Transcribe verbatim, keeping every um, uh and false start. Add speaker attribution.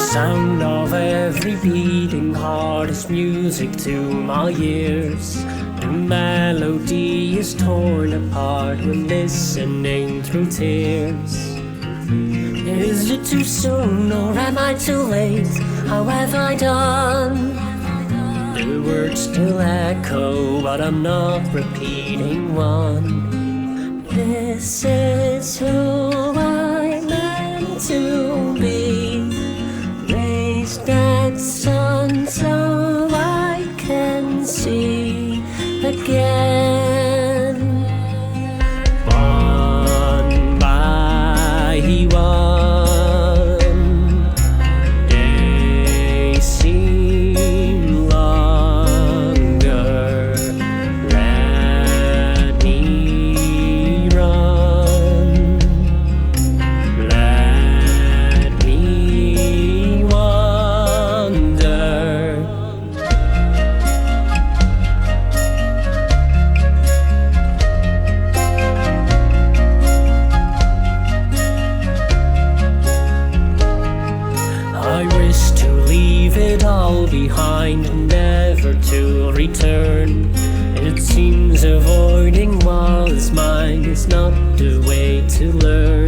Speaker 1: sound of every beating heart is music to my ears. The melody is torn apart when listening through tears. Is it too soon or am I too late? How have I done? The words still echo, but I'm not repeating one. This is who I meant to be. Raise that sun so I can see again. One by one, days seem longer. Let me run. Let me wonder. I wish to leave it all behind, never to return. It seems avoiding what is mine is not the way to learn.